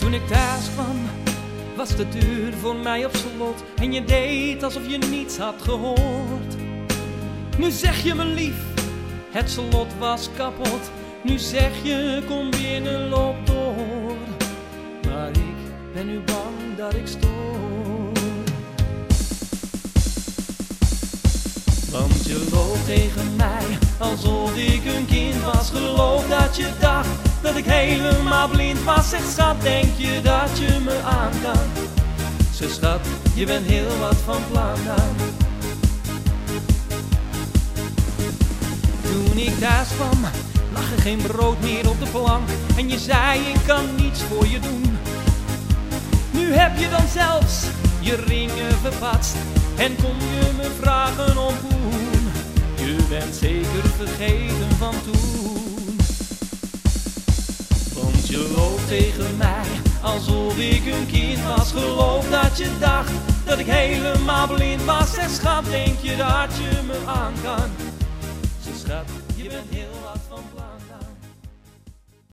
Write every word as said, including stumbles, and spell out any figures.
Toen ik thuis kwam, was de deur voor mij op slot en je deed alsof je niets had gehoord. Nu zeg je me lief, het slot was kapot. Nu zeg je kom binnen, loop door. Maar ik ben nu bang dat ik stoor. Want je loopt tegen mij alsof ik een kind was. Geloof dat je dacht dat ik helemaal blind was. Zeg schat, denk je dat je me aan kan? Zeg schat, je bent heel wat van plan dan. Toen ik thuis kwam, lag er geen brood meer op de plank. En je zei ik kan niets voor je doen. Nu heb je dan zelfs je ringen verpatst. En kom je me vragen om poen. Je bent zeker vergeten van toen. Want je loopt tegen mij alsof ik een kind was. Geloof dat je dacht dat ik helemaal blind was. Zeg schat, denk je dat je me aan kan? Zeg schat, je bent heel wat van plan.